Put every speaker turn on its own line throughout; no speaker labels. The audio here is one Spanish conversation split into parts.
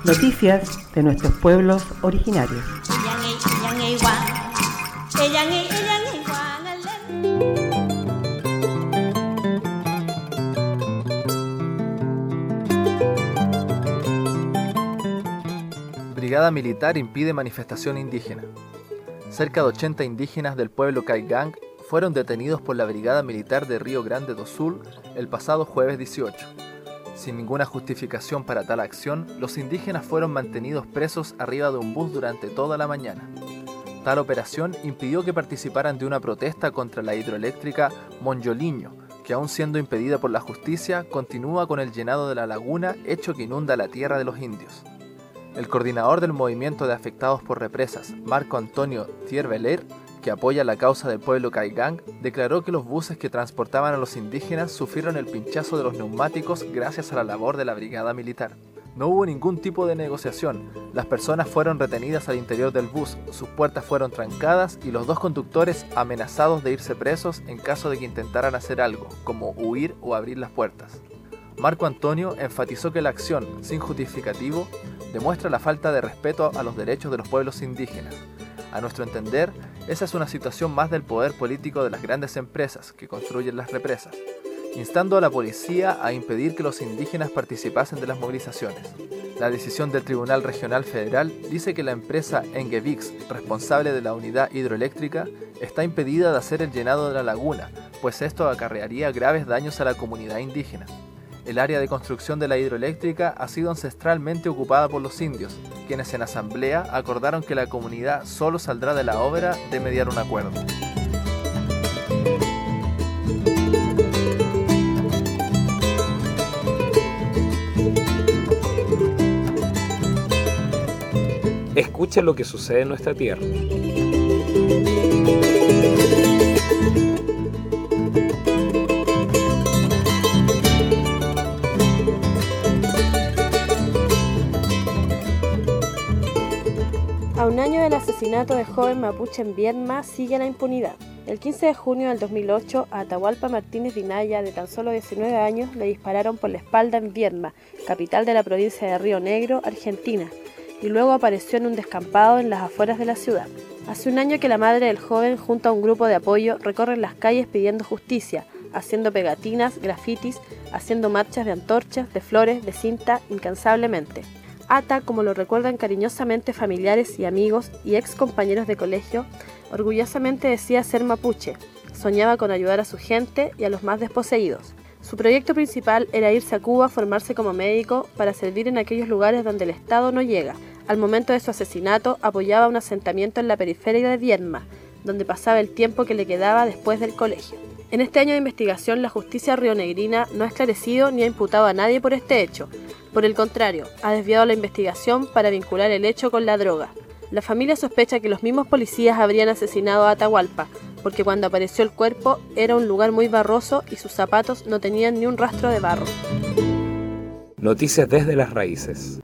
Noticias de nuestros pueblos originarios.
Brigada militar impide manifestación indígena. Cerca de 80 indígenas del pueblo Caigang fueron detenidos por la Brigada Militar de Río Grande do Sul el pasado jueves 18. Sin ninguna justificación para tal acción, los indígenas fueron mantenidos presos arriba de un bus durante toda la mañana. Tal operación impidió que participaran de una protesta contra la hidroeléctrica Monjoliño, que aún siendo impedida por la justicia, continúa con el llenado de la laguna, hecho que inunda la tierra de los indios. El coordinador del movimiento de afectados por represas, Marco Antonio Tierveler, que apoya la causa del pueblo Caigang, declaró que los buses que transportaban a los indígenas sufrieron el pinchazo de los neumáticos gracias a la labor de la brigada militar. No hubo ningún tipo de negociación, las personas fueron retenidas al interior del bus, sus puertas fueron trancadas y los dos conductores amenazados de irse presos en caso de que intentaran hacer algo, como huir o abrir las puertas. Marco Antonio enfatizó que la acción, sin justificativo, demuestra la falta de respeto a los derechos de los pueblos indígenas. A nuestro entender, esa es una situación más del poder político de las grandes empresas que construyen las represas, instando a la policía a impedir que los indígenas participasen de las movilizaciones. La decisión del Tribunal Regional Federal dice que la empresa Engevix, responsable de la unidad hidroeléctrica, está impedida de hacer el llenado de la laguna, pues esto acarrearía graves daños a la comunidad indígena. El área de construcción de la hidroeléctrica ha sido ancestralmente ocupada por los indios, quienes en asamblea acordaron que la comunidad solo saldrá de la obra de mediar un acuerdo.
Escucha lo que sucede en nuestra tierra.
A un año del asesinato de joven mapuche en Viedma sigue la impunidad. El 15 de junio del 2008, a Atahualpa Martínez Vinaya, de tan solo 19 años, le dispararon por la espalda en Viedma, capital de la provincia de Río Negro, Argentina, y luego apareció en un descampado en las afueras de la ciudad. Hace un año que la madre del joven, junto a un grupo de apoyo, recorren las calles pidiendo justicia, haciendo pegatinas, grafitis, haciendo marchas de antorchas, de flores, de cinta, incansablemente. Ata, como lo recuerdan cariñosamente familiares y amigos y ex compañeros de colegio, orgullosamente decía ser mapuche, soñaba con ayudar a su gente y a los más desposeídos. Su proyecto principal era irse a Cuba a formarse como médico para servir en aquellos lugares donde el Estado no llega. Al momento de su asesinato apoyaba un asentamiento en la periferia de Viedma, donde pasaba el tiempo que le quedaba después del colegio. En este año de investigación, la justicia rionegrina no ha esclarecido ni ha imputado a nadie por este hecho. Por el contrario, ha desviado la investigación para vincular el hecho con la droga. La familia sospecha que los mismos policías habrían asesinado a Atahualpa, porque cuando apareció el cuerpo era un lugar muy barroso y sus zapatos no tenían ni un rastro de barro.
Noticias desde las raíces.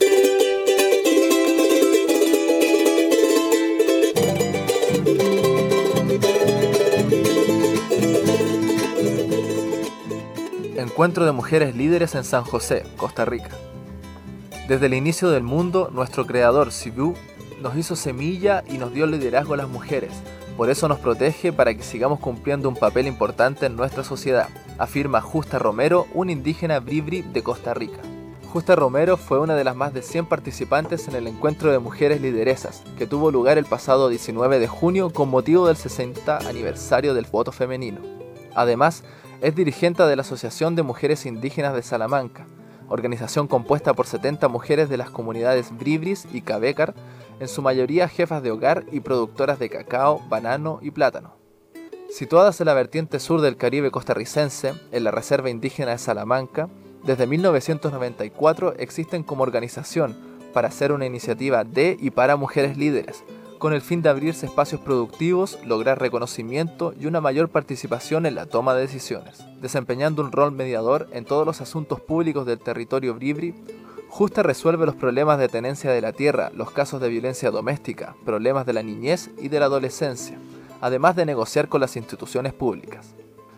Encuentro de mujeres líderes en San José, Costa Rica. Desde el inicio del mundo, nuestro creador, Sibu, nos hizo semilla y nos dio liderazgo a las mujeres. Por eso nos protege para que sigamos cumpliendo un papel importante en nuestra sociedad, afirma Justa Romero, una indígena bribri de Costa Rica. Justa Romero fue una de las más de 100 participantes en el Encuentro de Mujeres Lideresas, que tuvo lugar el pasado 19 de junio con motivo del 60 aniversario del voto femenino. Además, es dirigente de la Asociación de Mujeres Indígenas de Salamanca, organización compuesta por 70 mujeres de las comunidades bribris y cabecar, en su mayoría jefas de hogar y productoras de cacao, banano y plátano. Situadas en la vertiente sur del Caribe costarricense, en la Reserva Indígena de Salamanca, desde 1994 existen como organización para hacer una iniciativa de y para mujeres líderes, con el fin de abrirse espacios productivos, lograr reconocimiento y una mayor participación en la toma de decisiones. Desempeñando un rol mediador en todos los asuntos públicos del territorio bribri, Justa resuelve los problemas de tenencia de la tierra, los casos de violencia doméstica, problemas de la niñez y de la adolescencia, además de negociar con las instituciones públicas.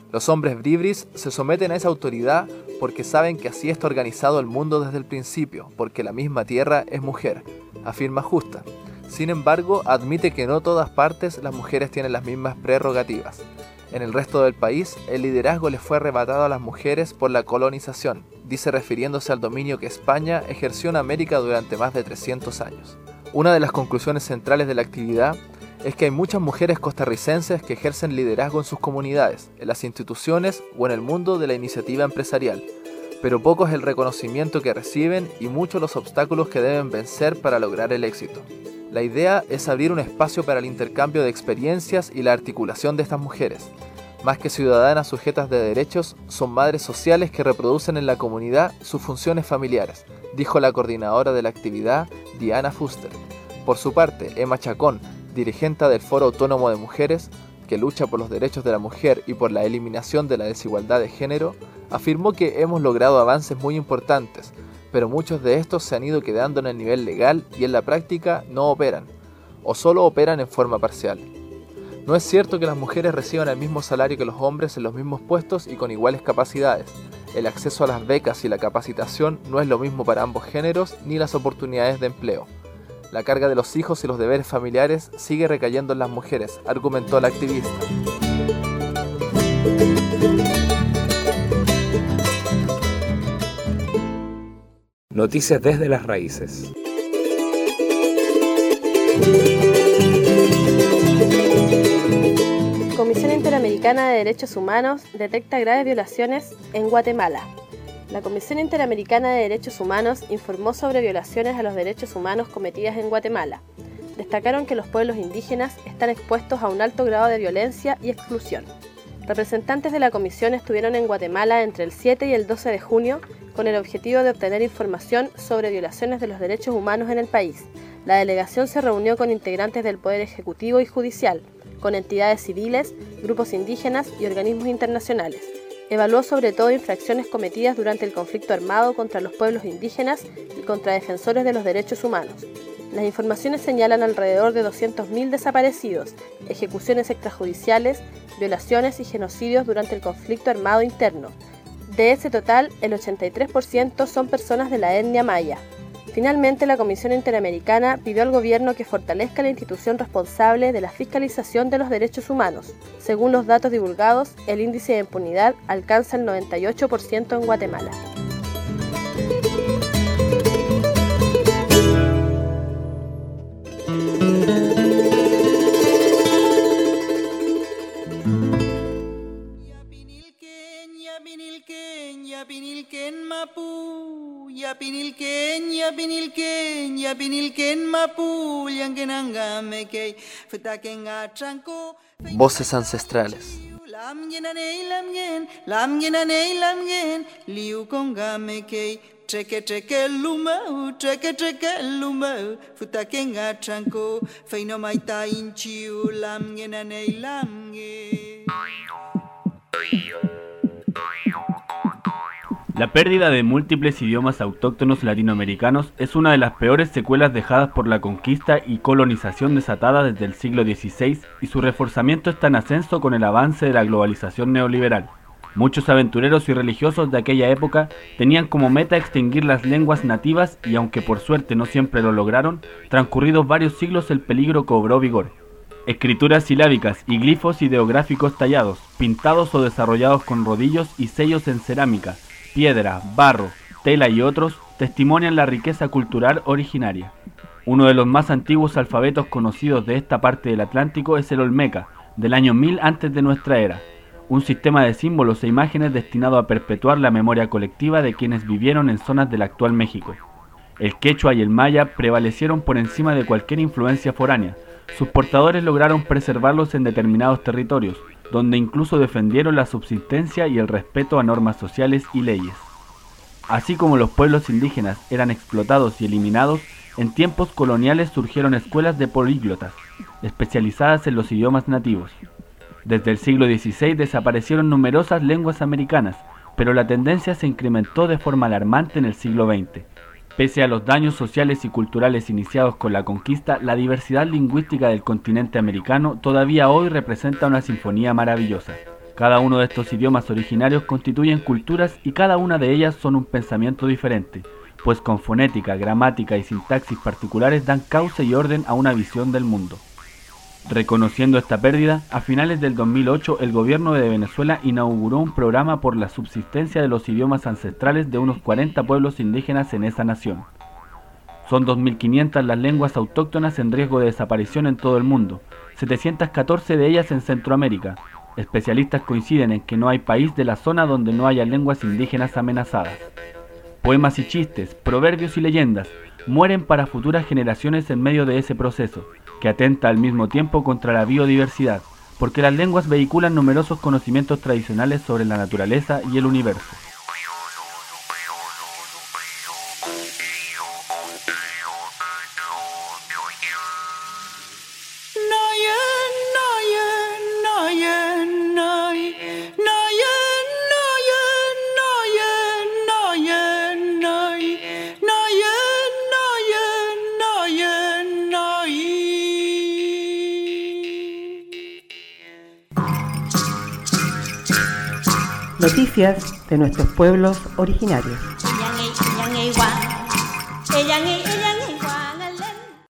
Los hombres bribris se someten a esa autoridad porque saben que así está organizado el mundo desde el principio, porque la misma tierra es mujer, afirma Justa. Sin embargo, admite que no todas partes las mujeres tienen las mismas prerrogativas. En el resto del país, el liderazgo les fue arrebatado a las mujeres por la colonización, dice refiriéndose al dominio que España ejerció en América durante más de 300 años. Una de las conclusiones centrales de la actividad es que hay muchas mujeres costarricenses que ejercen liderazgo en sus comunidades, en las instituciones o en el mundo de la iniciativa empresarial, pero poco es el reconocimiento que reciben y muchos los obstáculos que deben vencer para lograr el éxito. La idea es abrir un espacio para el intercambio de experiencias y la articulación de estas mujeres. Más que ciudadanas sujetas de derechos, son madres sociales que reproducen en la comunidad sus funciones familiares, dijo la coordinadora de la actividad, Diana Fuster. Por su parte, Emma Chacón, dirigente del Foro Autónomo de Mujeres, que lucha por los derechos de la mujer y por la eliminación de la desigualdad de género, afirmó que hemos logrado avances muy importantes, pero muchos de estos se han ido quedando en el nivel legal y en la práctica no operan, o solo operan en forma parcial. No es cierto que las mujeres reciban el mismo salario que los hombres en los mismos puestos y con iguales capacidades. El acceso a las becas y la capacitación no es lo mismo para ambos géneros ni las oportunidades de empleo. La carga de los hijos y los deberes familiares sigue recayendo en las mujeres, argumentó la activista.
Noticias desde las raíces.
Comisión Interamericana de Derechos Humanos detecta graves violaciones en Guatemala. La Comisión Interamericana de Derechos Humanos informó sobre violaciones a los derechos humanos cometidas en Guatemala. Destacaron que los pueblos indígenas están expuestos a un alto grado de violencia y exclusión. Representantes de la comisión estuvieron en Guatemala entre el 7 y el 12 de junio con el objetivo de obtener información sobre violaciones de los derechos humanos en el país. La delegación se reunió con integrantes del Poder Ejecutivo y Judicial, con entidades civiles, grupos indígenas y organismos internacionales. Evaluó sobre todo infracciones cometidas durante el conflicto armado contra los pueblos indígenas y contra defensores de los derechos humanos. Las informaciones señalan alrededor de 200.000 desaparecidos, ejecuciones extrajudiciales, violaciones y genocidios durante el conflicto armado interno. De ese total, el 83% son personas de la etnia maya. Finalmente, la Comisión Interamericana pidió al gobierno que fortalezca la institución responsable de la fiscalización de los derechos humanos. Según los datos divulgados, el índice de impunidad alcanza el 98% en Guatemala.
Voces ancestrales.
La pérdida de múltiples idiomas autóctonos latinoamericanos es una de las peores secuelas dejadas por la conquista y colonización desatada desde el siglo XVI, y su reforzamiento está en ascenso con el avance de la globalización neoliberal. Muchos aventureros y religiosos de aquella época tenían como meta extinguir las lenguas nativas y, aunque por suerte no siempre lo lograron, transcurridos varios siglos el peligro cobró vigor. Escrituras silábicas y glifos ideográficos tallados, pintados o desarrollados con rodillos y sellos en cerámica, piedra, barro, tela y otros testimonian la riqueza cultural originaria. Uno de los más antiguos alfabetos conocidos de esta parte del Atlántico es el Olmeca, del año 1000 antes de nuestra era, un sistema de símbolos e imágenes destinado a perpetuar la memoria colectiva de quienes vivieron en zonas del actual México. El quechua y el maya prevalecieron por encima de cualquier influencia foránea. Sus portadores lograron preservarlos en determinados territorios, donde incluso defendieron la subsistencia y el respeto a normas sociales y leyes. Así como los pueblos indígenas eran explotados y eliminados, en tiempos coloniales surgieron escuelas de políglotas, especializadas en los idiomas nativos. Desde el siglo XVI desaparecieron numerosas lenguas americanas, pero la tendencia se incrementó de forma alarmante en el siglo XX. Pese a los daños sociales y culturales iniciados con la conquista, la diversidad lingüística del continente americano todavía hoy representa una sinfonía maravillosa. Cada uno de estos idiomas originarios constituyen culturas y cada una de ellas son un pensamiento diferente, pues con fonética, gramática y sintaxis particulares dan cauce y orden a una visión del mundo. Reconociendo esta pérdida, a finales del 2008 el gobierno de Venezuela inauguró un programa por la subsistencia de los idiomas ancestrales de unos 40 pueblos indígenas en esa nación. Son 2.500 las lenguas autóctonas en riesgo de desaparición en todo el mundo, 714 de ellas en Centroamérica. Especialistas coinciden en que no hay país de la zona donde no haya lenguas indígenas amenazadas. Poemas y chistes, proverbios y leyendas mueren para futuras generaciones en medio de ese proceso, que atenta al mismo tiempo contra la biodiversidad, porque las lenguas vehiculan numerosos conocimientos tradicionales sobre la naturaleza y el universo.
Noticias de nuestros pueblos originarios.
Ella